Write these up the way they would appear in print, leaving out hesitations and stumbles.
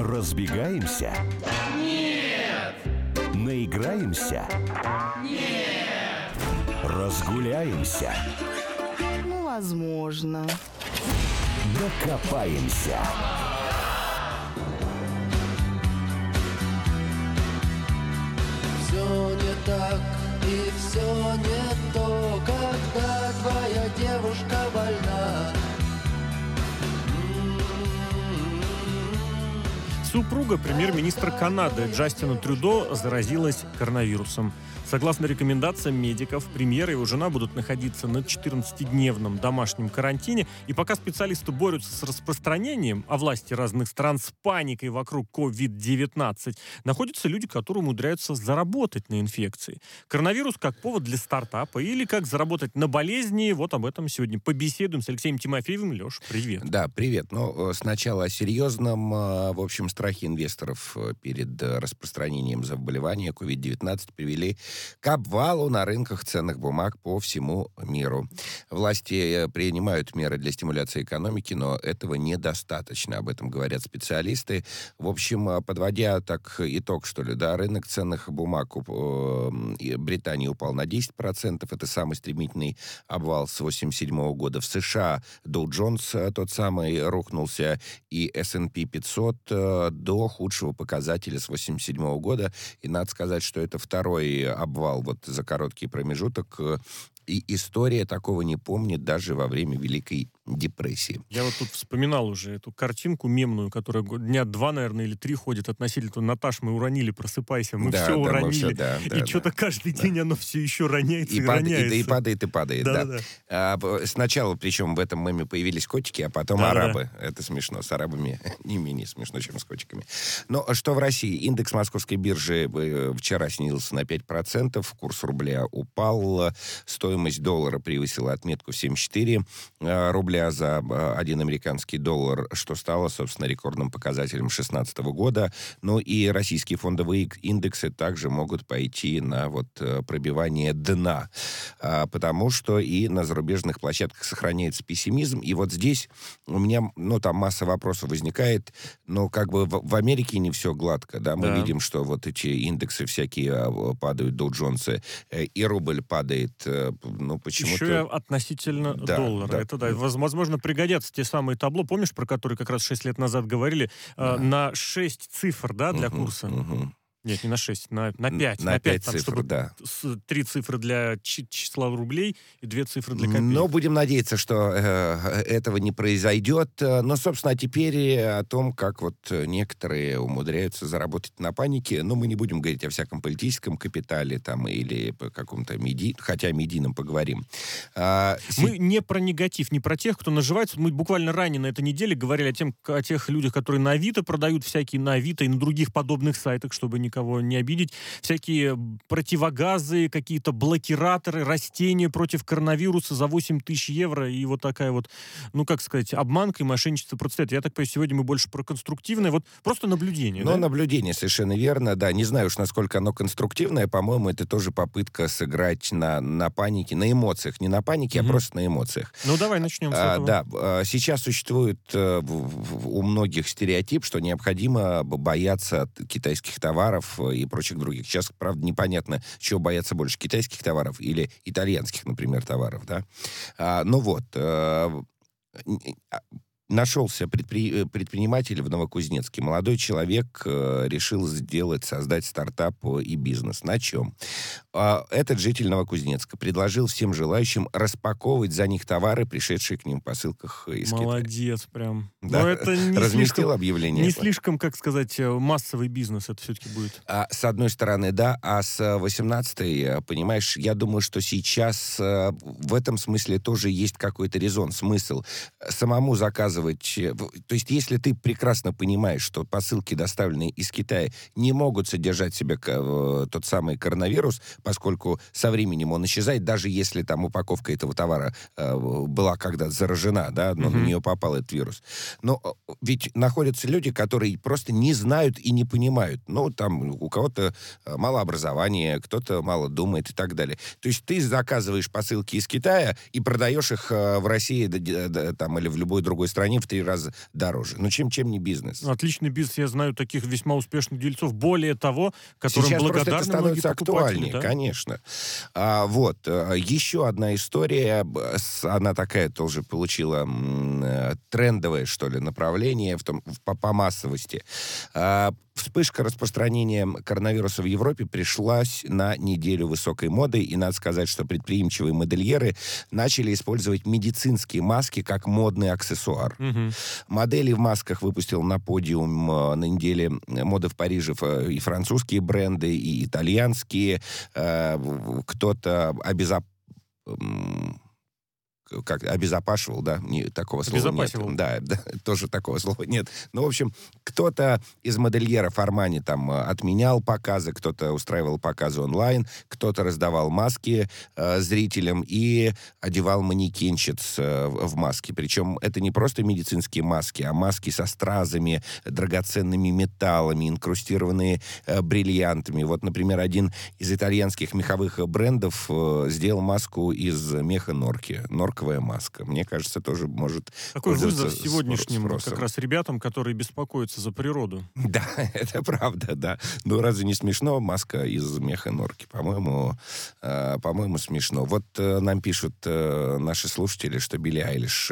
Разбегаемся? Нет! Наиграемся? Нет! Разгуляемся? Возможно. Докопаемся. Все не так и все не то, когда твоя девушка больна. Супруга премьер-министра Канады Джастина Трюдо заразилась коронавирусом. Согласно рекомендациям медиков, премьер и его жена будут находиться на 14-дневном домашнем карантине. И пока специалисты борются с распространением, а власти разных стран с паникой вокруг COVID-19, находятся люди, которые умудряются заработать на инфекции. Коронавирус как повод для стартапа или как заработать на болезни, вот об этом сегодня побеседуем с Алексеем Тимофеевым. Леш, привет. Да, привет. Ну, сначала о серьезном, в общем, страхе инвесторов перед распространением заболевания COVID-19 привели к обвалу на рынках ценных бумаг по всему миру. Власти принимают меры для стимуляции экономики, но этого недостаточно. Об этом говорят специалисты. В общем, подводя так итог, что ли, да, рынок ценных бумаг Британии упал на 10%. Это самый стремительный обвал с 1987 года. В США Dow Jones тот самый рухнулся, и S&P 500 до худшего показателя с 1987 года. И надо сказать, что это второй обвал вот за короткий промежуток. И история такого не помнит даже во время Великой депрессии. Я вот тут вспоминал уже эту картинку мемную, которая дня 2, наверное, или 3 ходит относительно «Наташ, мы уронили, просыпайся». Мы все уронили. И что-то каждый день оно все еще роняется и роняется. И падает. Да. Сначала, причем в этом меме появились котики, а потом арабы. Это смешно. С арабами не менее смешно, чем с котиками. Но что в России? Индекс московской биржи вчера снизился на 5%, курс рубля упал, стоимость доллара превысила отметку в 74 рубля за 1 американский доллар, что стало, собственно, рекордным показателем 2016 года. Ну и российские фондовые индексы также могут пойти на вот пробивание дна, потому что и на зарубежных площадках сохраняется пессимизм. И вот здесь у меня, там масса вопросов возникает, но как бы в Америке не все гладко, да, мы видим, что вот эти индексы всякие падают, Dow Jones, и рубль падает, почему-то... Еще и относительно доллара. Да. Это, возможно, пригодятся те самые табло, помнишь, про которые как раз 6 лет назад говорили, на 6 цифр, да, для курса? Нет, не на 6, на 5. На 5 там, цифр, чтобы да. 3 цифры для числа рублей и 2 цифры для копеек. Но будем надеяться, что этого не произойдет. Но, собственно, теперь о том, как вот некоторые умудряются заработать на панике. Мы не будем говорить о всяком политическом капитале там или по какому-то хотя о медийном поговорим. Мы не про негатив, не про тех, кто наживается. Мы буквально ранее на этой неделе говорили о тех людях, которые на Авито продают всякие на Авито и на других подобных сайтах, чтобы никого не обидеть. Всякие противогазы, какие-то блокираторы, растения против коронавируса за 8 тысяч евро. И вот такая вот, обманка и мошенничество процветает. Я так понимаю, сегодня мы больше про конструктивное. Вот просто наблюдение. Наблюдение, совершенно верно. Да, не знаю уж, насколько оно конструктивное. По-моему, это тоже попытка сыграть на панике, на эмоциях. Не на панике, а просто на эмоциях. Давай начнем с этого. Да, сейчас существует у многих стереотип, что необходимо бояться китайских товаров и прочих других. Сейчас, правда, непонятно, чего бояться больше, китайских товаров или итальянских, например, товаров, да. Нашелся предприниматель в Новокузнецке. Молодой человек решил создать стартап и бизнес. На чем? Этот житель Новокузнецка предложил всем желающим распаковывать за них товары, пришедшие к ним в посылках из Китая. Молодец прям. Да. Но это не разместил объявление. Не слишком, как сказать, массовый бизнес это все-таки будет. С одной стороны, да, а с 18-й, понимаешь, я думаю, что сейчас в этом смысле тоже есть какой-то резон, смысл. Самому заказывать. То есть, если ты прекрасно понимаешь, что посылки, доставленные из Китая, не могут содержать в себе тот самый коронавирус, поскольку со временем он исчезает, даже если там упаковка этого товара была когда-то заражена, да, но на нее попал этот вирус. Но ведь находятся люди, которые просто не знают и не понимают. Ну, там у кого-то мало образования, кто-то мало думает и так далее. То есть ты заказываешь посылки из Китая и продаешь их в России там, или в любой другой стране в 3 раза дороже. Ну, чем не бизнес? Отличный бизнес. Я знаю таких весьма успешных дельцов. Более того, которым сейчас благодарны просто это становится актуальнее, да? конечно. Еще одна история, она такая тоже получила трендовое, что ли, направление по массовости. Вспышка распространения коронавируса в Европе пришлась на неделю высокой моды, и надо сказать, что предприимчивые модельеры начали использовать медицинские маски как модный аксессуар. Модели в масках выпустил на подиум на неделе моды в Париже и французские бренды, и итальянские. Кто-то обезопашивал, да, такого слова нет. Да, тоже такого слова нет. Ну, в общем, кто-то из модельеров Армани там отменял показы, кто-то устраивал показы онлайн, кто-то раздавал маски зрителям и одевал манекенщиц в маски. Причем это не просто медицинские маски, а маски со стразами, драгоценными металлами, инкрустированные бриллиантами. Вот, например, один из итальянских меховых брендов сделал маску из меха норки. Норковая маска. Мне кажется, тоже может такой вызов пользоваться сегодняшним спросом. как раз ребятам, которые беспокоятся за природу. Да, это правда, да. Ну, разве не смешно? Маска из меха норки. По-моему, смешно. Вот нам пишут наши слушатели, что Билли Айлиш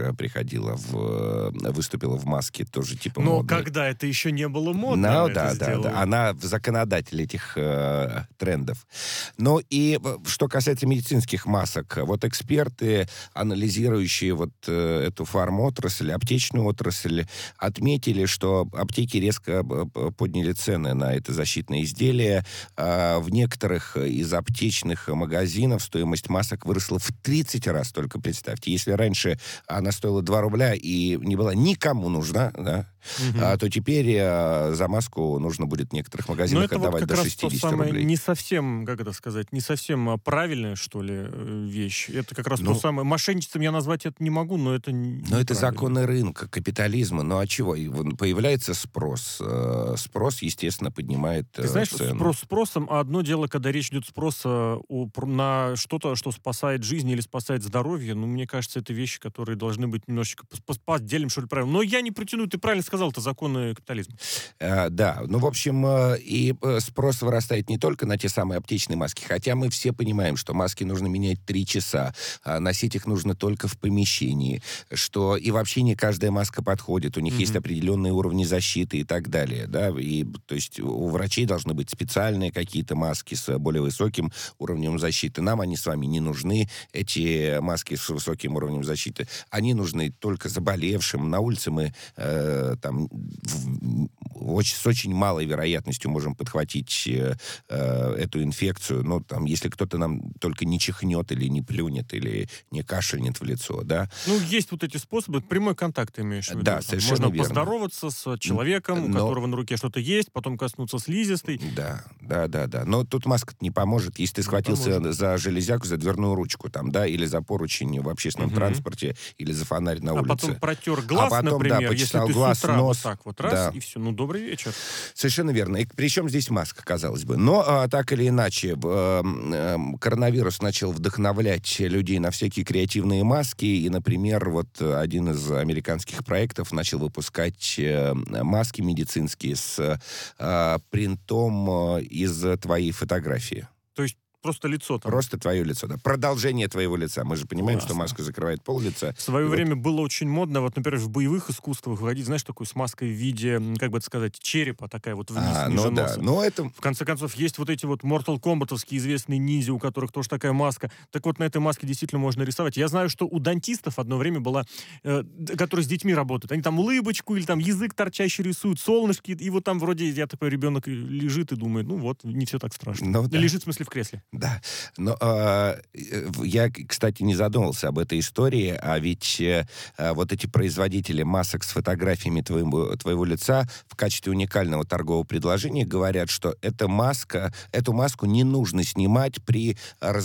выступила в маске тоже типа Но модной. когда это еще не было модно, Ну, это сделала. да. Она законодатель этих трендов. Ну, и что касается медицинских масок, вот эксперты, анализирующие вот эту фармотрасль, аптечную отрасль, отметили, что аптеки резко подняли цены на это защитное изделие. В некоторых из аптечных магазинов стоимость масок выросла в 30 раз, только представьте. Если раньше она стоила 2 рубля и не была никому нужна, да, то теперь за маску нужно будет в некоторых магазинах отдавать вот до 60 рублей. Не совсем, как это сказать, не совсем правильная, что ли, вещь. Это как раз то самое. Мошенничеством я назвать это не могу, но это Но это законы рынка, капитализма. Ну а чего? Появляется спрос. Спрос, естественно, поднимает Ты знаешь, цену. спрос спросом, а одно дело, когда речь идет спроса на что-то, что спасает жизнь или спасает здоровье, ну, мне кажется, это вещи, которые должны быть немножечко поделим, что ли, правильно. Но я не протяну, ты правильно сказал, это законы капитализма. Да, ну, в общем, и спрос вырастает не только на те самые аптечные маски, хотя мы все понимаем, что маски нужно менять 3 часа, носить их нужно только в помещении, что и вообще не каждая маска подходит, у них есть определенные уровни защиты и так далее, да, и, то есть, у врачей должны быть специальные какие-то маски с более высоким уровнем защиты. Нам они с вами не нужны, эти маски с высоким уровнем защиты, они нужны только заболевшим. На улице мы там с очень малой вероятностью можем подхватить эту инфекцию, но там, если кто-то нам только не чихнет или не плюнет, или не кашельнет в лицо, да. Ну, есть вот эти способы, прямой контакт, ты имеешь в виду. Да, совершенно можно верно. поздороваться с человеком, у которого на руке что-то есть, потом коснуться слизистой. Да. Но тут маска не поможет, если ты схватился за железяку, за дверную ручку, там, да, или за поручень в общественном транспорте, или за фонарь на улице. А потом протер глаз, например, если ты глаз, с утра нос, вот так вот раз, и все. Ну, добрый вечер. Совершенно верно. И причем здесь маска, казалось бы. Но так или иначе, коронавирус начал вдохновлять людей на всякие креативные маски. И, например, вот один из американских проектов начал выпускать маски медицинские с принтом из твоей фотографии. То есть просто лицо там. Просто твое лицо, да. Продолжение твоего лица. Мы же понимаем, что маска закрывает пол-лица. В свое время было очень модно, вот, например, в боевых искусствах выходить, знаешь, такую с маской в виде, как бы это сказать, черепа такая вот вниз, ниже носа. Но это... В конце концов, есть вот эти вот Mortal Kombat'овские известные ниндзя, у которых тоже такая маска. Так вот, на этой маске действительно можно рисовать. Я знаю, что у дантистов одно время была, которые с детьми работают, они там улыбочку или там язык торчащий рисуют, солнышки, и вот там вроде, я такой, ребенок лежит и думает, ну вот, не все так страшно. Лежит, в смысле, в кресле. Да. Но я, кстати, не задумывался об этой истории, а ведь вот эти производители масок с фотографиями твоего лица в качестве уникального торгового предложения говорят, что эту маску не нужно снимать при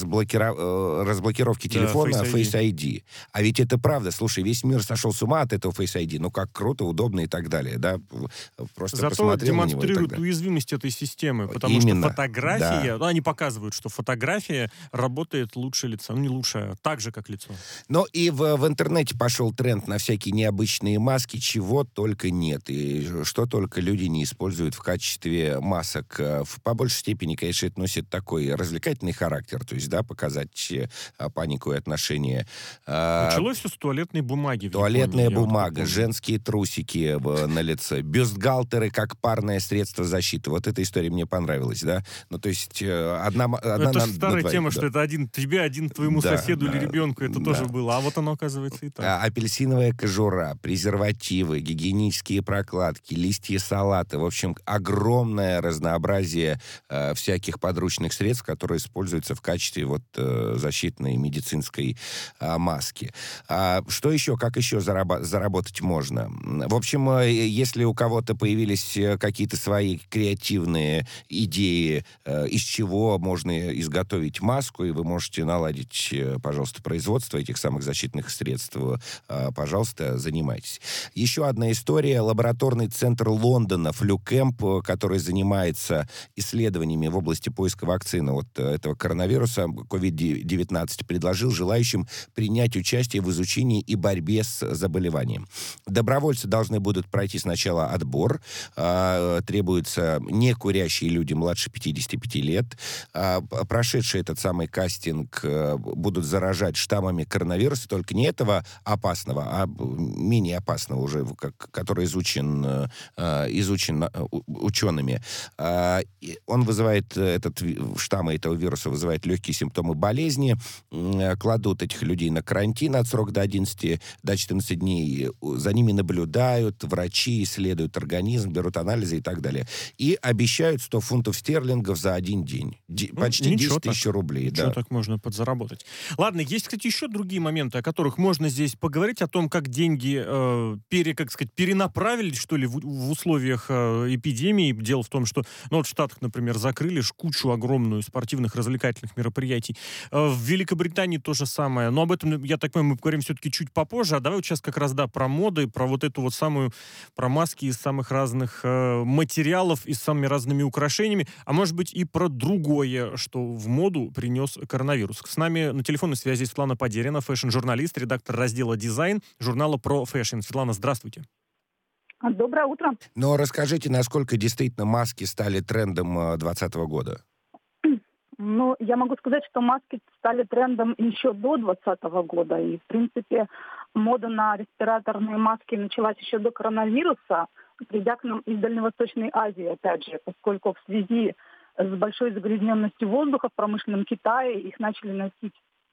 разблокировке телефона Face ID. А ведь это правда. Слушай, весь мир сошел с ума от этого Face ID. Ну, как круто, удобно и так далее. Да? Просто зато демонстрирует уязвимость этой системы, потому что фотография, они показывают, что фотография работает лучше лица. Ну, не лучше, а так же, как лицо. Но и в интернете пошел тренд на всякие необычные маски, чего только нет. И что только люди не используют в качестве масок. По большей степени, конечно, это носит такой развлекательный характер. То есть, да, показать панику и отношения. Началось все с туалетной бумаги. Туалетная бумага, женские трусики на лице, бюстгальтеры как парное средство защиты. Вот эта история мне понравилась, да? Ну, то есть, это же старая тема, что это один тебе, один твоему соседу или ребенку. Это тоже было. А вот оно, оказывается, и так. Апельсиновая кожура, презервативы, гигиенические прокладки, листья салата. В общем, огромное разнообразие всяких подручных средств, которые используются в качестве вот защитной медицинской маски. Что еще? Как еще заработать можно? В общем, если у кого-то появились какие-то свои креативные идеи, из чего можно изготовить маску, и вы можете наладить, пожалуйста, производство этих самых защитных средств, пожалуйста, занимайтесь. Еще одна история. Лабораторный центр Лондона, Флюкэмп, который занимается исследованиями в области поиска вакцины от этого коронавируса, COVID-19, предложил желающим принять участие в изучении и борьбе с заболеванием. Добровольцы должны будут пройти сначала отбор. Требуются некурящие люди младше 55 лет. Прошедшие этот самый кастинг будут заражать штаммами коронавируса, только не этого опасного, а менее опасного уже, который изучен учеными. Он вызывает, штаммы этого вируса вызывает легкие симптомы болезни. Кладут этих людей на карантин от срока до 14 дней. За ними наблюдают, врачи исследуют организм, берут анализы и так далее. И обещают 100 фунтов стерлингов за один день. Почти 10 тысяч рублей. Ничего так можно подзаработать. Ладно, есть, кстати, еще другие моменты, о которых можно здесь поговорить, о том, как деньги перенаправили, что ли, в условиях эпидемии. Дело в том, что в Штатах, например, закрыли кучу огромную спортивных развлекательных мероприятий. В Великобритании то же самое. Но об этом, я так понимаю, мы поговорим все-таки чуть попозже. А давай вот сейчас как раз, про моды, про вот эту вот самую, про маски из самых разных материалов и с самыми разными украшениями, а может быть и про другое, что в моду принес коронавирус. С нами на телефонной связи Светлана Подерина, фэшн-журналист, редактор раздела «Дизайн» журнала «Про фэшн». Светлана, здравствуйте. Доброе утро. Но расскажите, насколько действительно маски стали трендом 2020 года? Ну, я могу сказать, что маски стали трендом еще до 2020 года. И, в принципе, мода на респираторные маски началась еще до коронавируса, придя к нам из Дальневосточной Азии, опять же, поскольку в связи с большой загрязненностью воздуха в промышленном Китае их начали носить.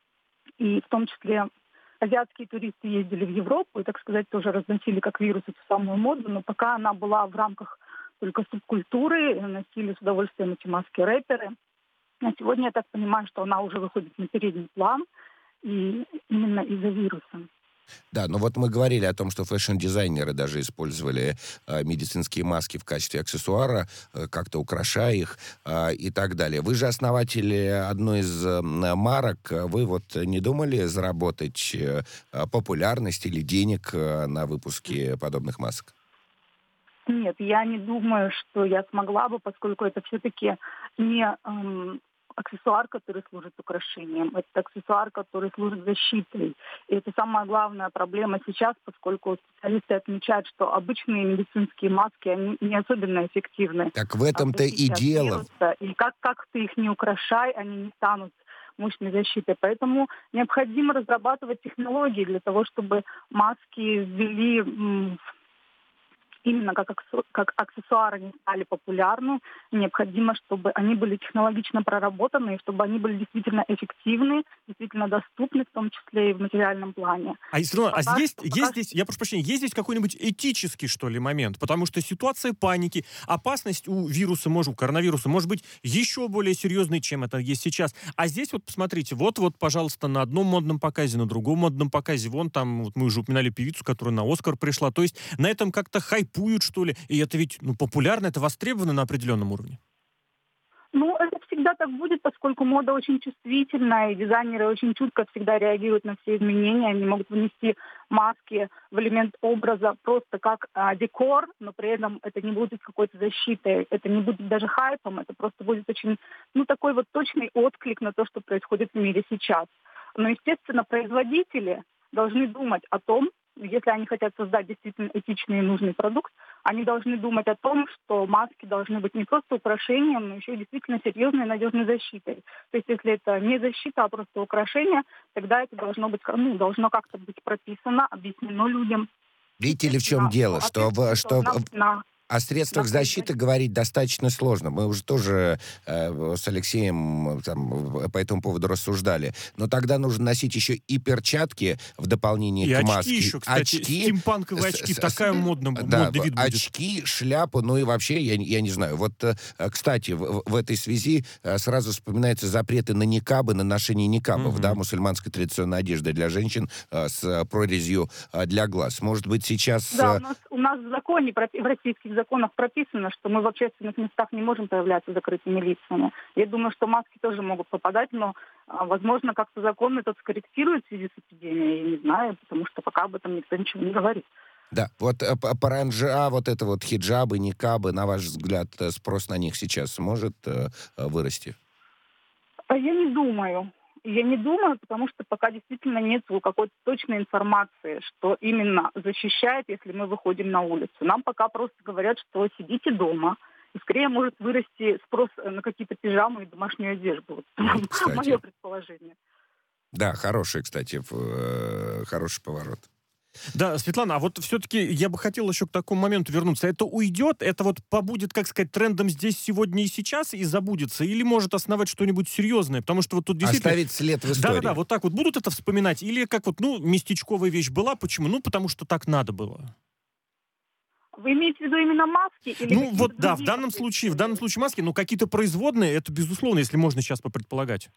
И в том числе азиатские туристы ездили в Европу и, так сказать, тоже разносили как вирус эту самую моду, но пока она была в рамках только субкультуры, носили с удовольствием эти маски рэперы. А сегодня я так понимаю, что она уже выходит на передний план, и именно из-за вируса. Да, но вот мы говорили о том, что фэшн-дизайнеры даже использовали медицинские маски в качестве аксессуара, как-то украшая их и так далее. Вы же основатели одной из марок. Вы вот не думали заработать популярность или денег на выпуске подобных масок? Нет, я не думаю, что я смогла бы, поскольку это все-таки не аксессуар, который служит украшением. Это аксессуар, который служит защитой. И это самая главная проблема сейчас, поскольку специалисты отмечают, что обычные медицинские маски, они не особенно эффективны. Так в этом-то и дело. И как ты их не украшай, они не станут мощной защитой. Поэтому необходимо разрабатывать технологии для того, чтобы маски ввели именно как аксессуары не стали популярны, необходимо, чтобы они были технологично проработаны, и чтобы они были действительно эффективны, действительно доступны, в том числе и в материальном плане. Есть здесь, я прошу прощения, есть здесь какой-нибудь этический, что ли, момент? Потому что ситуация паники, опасность у коронавируса может быть еще более серьезной, чем это есть сейчас. А здесь вот посмотрите, вот, пожалуйста, на одном модном показе, на другом модном показе, вон там, вот мы уже упоминали певицу, которая на Оскар пришла. То есть на этом как-то хайпуют, что ли? И это ведь популярно, это востребовано на определенном уровне. Это всегда так будет, поскольку мода очень чувствительна, и дизайнеры очень чутко всегда реагируют на все изменения. Они могут внести маски в элемент образа просто как декор, но при этом это не будет какой-то защитой, это не будет даже хайпом, это просто будет очень, такой вот точный отклик на то, что происходит в мире сейчас. Но, естественно, производители должны думать о том, если они хотят создать действительно этичный и нужный продукт, они должны думать о том, что маски должны быть не просто украшением, но еще и действительно серьезной и надежной защитой. То есть если это не защита, а просто украшение, тогда это должно как-то быть прописано, объяснено людям. Видите ли, в чем дело? О средствах защиты говорить достаточно сложно. Мы уже тоже с Алексеем по этому поводу рассуждали. Но тогда нужно носить еще и перчатки в дополнение к маске. И очки еще, кстати. Стимпанковые очки. Такая модный вид будет. Очки, шляпу, и вообще, я не знаю. Вот, кстати, в этой связи сразу вспоминаются запреты на никабы, на ношение никабов, мусульманской традиционной одежды для женщин с прорезью для глаз. Может быть, сейчас... Да, у нас в законе, в российских законах прописано, что мы в общественных местах не можем появляться закрытыми лицами. Я думаю, что маски тоже могут попадать, но, возможно, как-то закон этот скорректирует в связи с эпидемией, я не знаю, потому что пока об этом никто ничего не говорит. Да, паранджа, хиджабы, никабы, на ваш взгляд, спрос на них сейчас может вырасти? Я не думаю. Я не думаю, потому что пока действительно нет какой-то точной информации, что именно защищает, если мы выходим на улицу. Нам пока просто говорят, что сидите дома. И скорее может вырасти спрос на какие-то пижамы и домашнюю одежду. Мое предположение. Да, хороший поворот. Да, Светлана, а вот все-таки я бы хотел еще к такому моменту вернуться. Это уйдет, это побудет, трендом здесь, сегодня и сейчас и забудется? Или может основать что-нибудь серьезное? Потому что тут действительно... Оставить след в истории. Да, вот так вот будут это вспоминать? Или как местечковая вещь была? Почему? Потому что так надо было. Вы имеете в виду именно маски? Или в данном случае маски, какие-то производные, это безусловно, если можно сейчас попредполагать.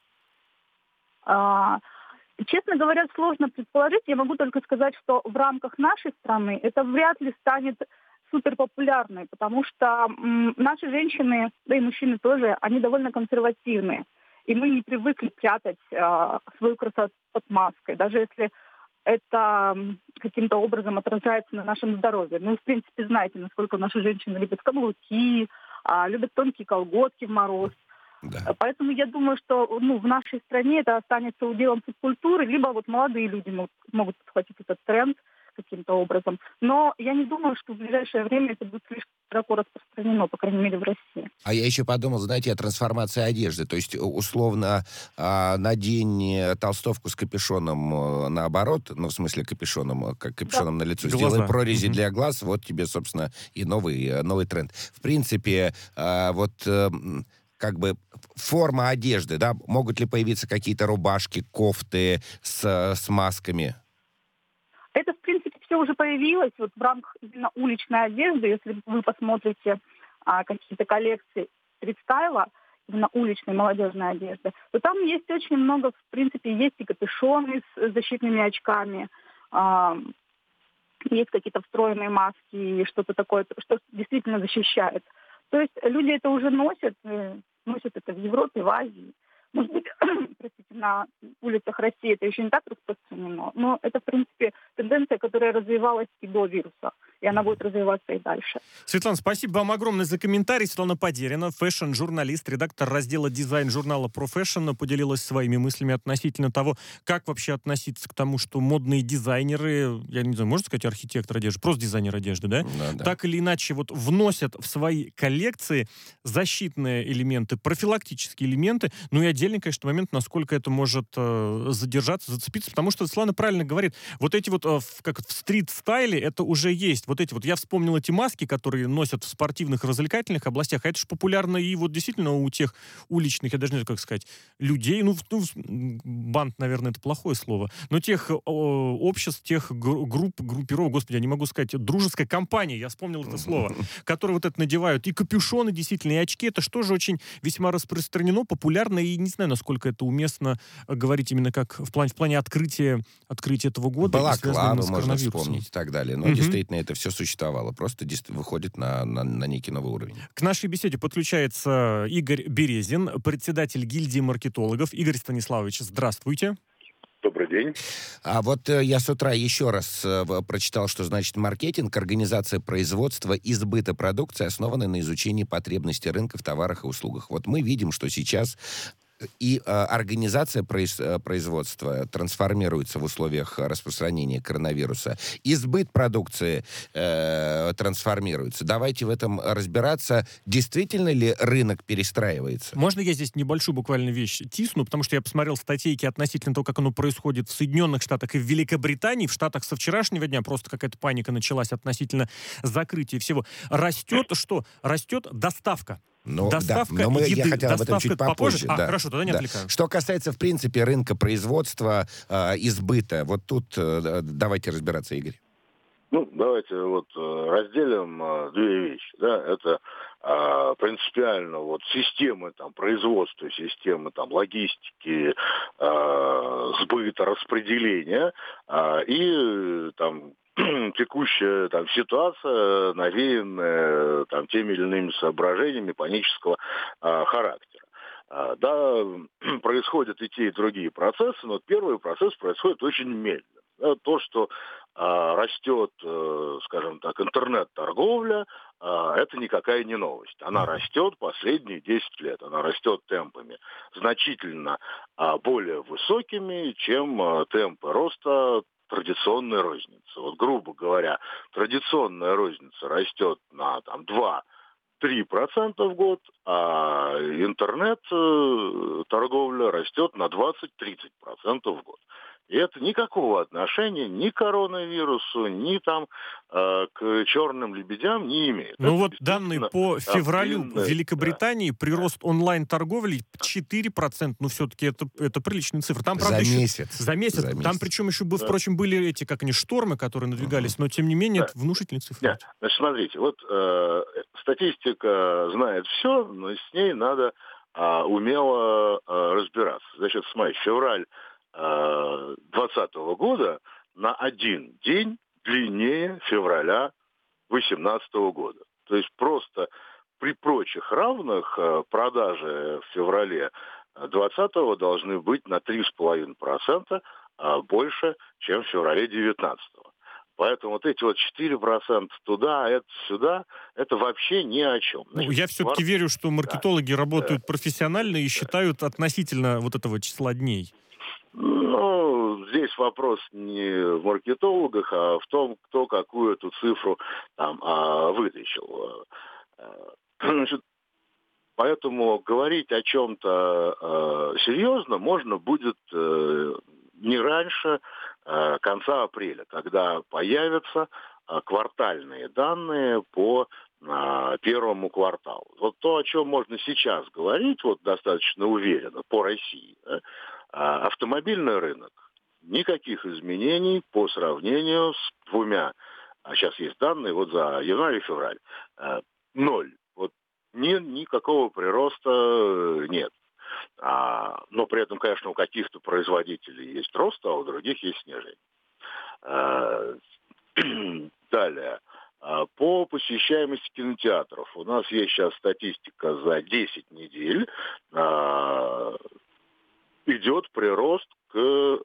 Честно говоря, сложно предположить. Я могу только сказать, что в рамках нашей страны это вряд ли станет суперпопулярной, потому что наши женщины, да и мужчины тоже, они довольно консервативные. И мы не привыкли прятать свою красоту под маской, даже если это каким-то образом отражается на нашем здоровье. В принципе, знаете, насколько наши женщины любят каблуки, любят тонкие колготки в мороз. Да. Поэтому я думаю, что в нашей стране это останется уделом субкультуры, либо молодые люди могут подхватить этот тренд каким-то образом. Но я не думаю, что в ближайшее время это будет слишком широко распространено, по крайней мере, в России. А я еще подумал, знаете, о трансформации одежды. То есть, условно, надень толстовку с капюшоном наоборот, в смысле капюшоном на лицо, сделай прорези для глаз, вот тебе, собственно, и новый тренд. В принципе, форма одежды, да? Могут ли появиться какие-то рубашки, кофты с масками? Это, в принципе, все уже появилось в рамках именно уличной одежды. Если вы посмотрите какие-то коллекции стрит-стайла, именно уличной молодежной одежды, то там есть очень много, в принципе, есть и капюшоны с защитными очками, есть какие-то встроенные маски и что-то такое, что действительно защищает. То есть люди это уже носят это в Европе, в Азии. Может быть, на улицах России это еще не так распространено, но это, в принципе, тенденция, которая развивалась и до вируса, и она будет развиваться и дальше. Светлана, спасибо вам огромное за комментарий. Светлана Подерина, фэшн-журналист, редактор раздела «Дизайн» журнала «Профэшн», поделилась своими мыслями относительно того, как вообще относиться к тому, что модные дизайнеры, я не знаю, можно сказать архитектор одежды, просто дизайнер одежды, да? Да. Так или иначе вносят в свои коллекции защитные элементы, профилактические элементы, и отдельный, конечно, момент, насколько это может задержаться, зацепиться, потому что Светлана правильно говорит, эти в стрит-стайле это уже есть. Вот эти вот, я вспомнил эти маски, которые носят в спортивных развлекательных областях, а это же популярно и вот действительно у тех уличных, я даже не знаю, как сказать, людей, банд, наверное, это плохое слово, но тех обществ, тех группировок, господи, я не могу сказать, дружеской компании, я вспомнил это слово, которые вот это надевают, и капюшоны, действительно, и очки, это что же очень весьма распространено, популярно, и не знаю, насколько это уместно говорить именно как в плане открытия этого года. Балаклавы можно вспомнить и так далее. Но действительно это все существовало. Просто выходит на некий новый уровень. К нашей беседе подключается Игорь Березин, председатель гильдии маркетологов. Игорь Станиславович, здравствуйте. Добрый день. А вот я с утра еще раз прочитал, что значит маркетинг, организация производства и сбыта продукции, основанная на изучении потребностей рынка в товарах и услугах. Вот мы видим, что сейчас и организация производства трансформируется в условиях распространения коронавируса, и сбыт продукции трансформируется. Давайте в этом разбираться. Действительно ли рынок перестраивается? Можно я здесь небольшую буквально вещь тисну, потому что я посмотрел статейки относительно того, как оно происходит в Соединенных Штатах и в Великобритании. В Штатах со вчерашнего дня просто какая-то паника началась относительно закрытия всего. Растет что? Растет доставка. Доставка еды. Я хотел об этом чуть попозже. Хорошо, тогда не отвлекаю. Что касается, в принципе, рынка производства и сбыта, вот тут давайте разбираться, Игорь. Давайте разделим две вещи. Да? Это принципиально системы производства, системы логистики, сбыта, распределения и текущая ситуация, навеянная теми или иными соображениями панического характера. Да, происходят и те, и другие процессы, но первый процесс происходит очень медленно. Да, то, что растет, скажем так, интернет-торговля, это никакая не новость. Она растет последние 10 лет. Она растет темпами значительно более высокими, чем темпы роста традиционной розницы. Грубо говоря, традиционная розница растет на 2-3% в год, а интернет-торговля растет на 20-30% в год. И это никакого отношения ни к коронавирусу, ни к черным лебедям не имеет. Данные по февралю в Великобритании, прирост онлайн-торговли 4%. Все-таки это приличная цифра. Там, правда, За месяц. Там причем еще, впрочем, были эти, штормы, которые надвигались, но, тем не менее, это внушительные цифры. Нет. Значит, смотрите, статистика знает все, но с ней надо умело разбираться. Значит, смотрите, февраль 2020 года на один день длиннее февраля 2018 года. То есть просто при прочих равных продажи в феврале 2020 должны быть на 3,5% больше, чем в феврале 2019. Поэтому эти 4% туда, это сюда, это вообще ни о чем. Я все-таки верю, что маркетологи работают профессионально и считают относительно этого числа дней. Здесь вопрос не в маркетологах, а в том, кто какую эту цифру вытащил. Поэтому говорить о чем-то серьезном можно будет не раньше конца апреля, когда появятся квартальные данные по первому кварталу. То, о чем можно сейчас говорить, достаточно уверенно по России, автомобильный рынок. Никаких изменений по сравнению с двумя. Сейчас есть данные за январь и февраль. 0. Никакого прироста нет. Но при этом, конечно, у каких-то производителей есть рост, а у других есть снижение. Далее. По посещаемости кинотеатров. У нас есть сейчас статистика за 10 недель. Идет прирост к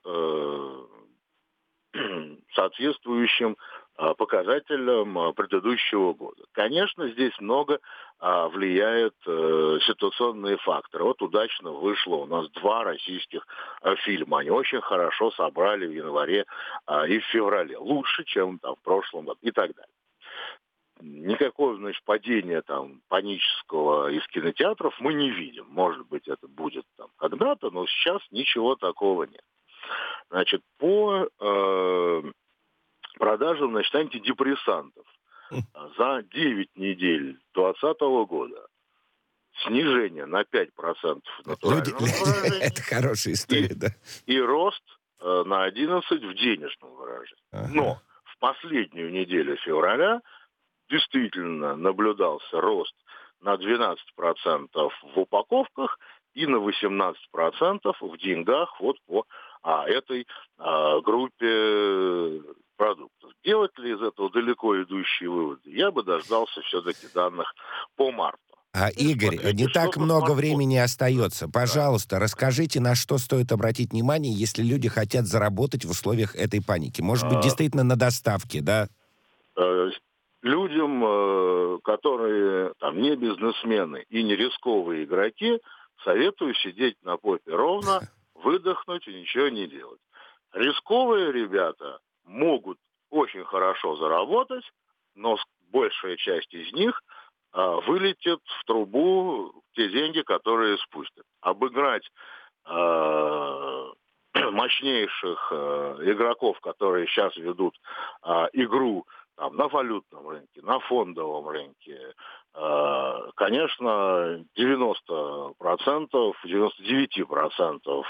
соответствующим показателям предыдущего года. Конечно, здесь много влияет ситуационные факторы. Удачно вышло у нас 2 российских фильма. Они очень хорошо собрали в январе и в феврале. Лучше, чем в прошлом году и так далее. Никакого, падения панического из кинотеатров мы не видим. Может быть, это будет когда-то, но сейчас ничего такого нет. Значит, по продажам, антидепрессантов. за 9 недель 2020 года снижение на 5% натурального выражения. Это хорошая история, да. И рост на 11% в денежном выражении. Но в последнюю неделю февраля действительно наблюдался рост на 12% в упаковках и на 18% в деньгах вот по этой группе продуктов. Делать ли из этого далеко идущие выводы? Я бы дождался все-таки данных по марту. Игорь, не так много времени остается. Пожалуйста, расскажите, на что стоит обратить внимание, если люди хотят заработать в условиях этой паники. Может быть, действительно на доставке, да? Людям, которые там не бизнесмены и не рисковые игроки, советую сидеть на попе ровно, выдохнуть и ничего не делать. Рисковые ребята могут очень хорошо заработать, но большая часть из них вылетит в трубу те деньги, которые спустят. Обыграть мощнейших игроков, которые сейчас ведут игру там, на валютном рынке, на фондовом рынке, конечно, 90%, 99%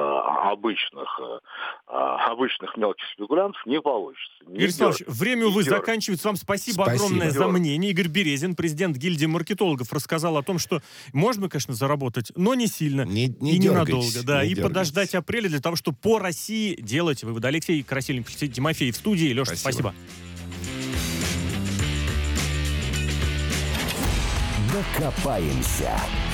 обычных мелких спекулянтов не получится. Игорь Александрович, время, увы, заканчивается. Вам спасибо огромное за мнение. Игорь Березин, президент гильдии маркетологов, рассказал о том, что можно, конечно, заработать, но не сильно и ненадолго. Да, и подождать апреля для того, чтобы по России делать выводы. Алексей Красильников, Алексей Тимофеев в студии. Леша, спасибо. Докопаемся.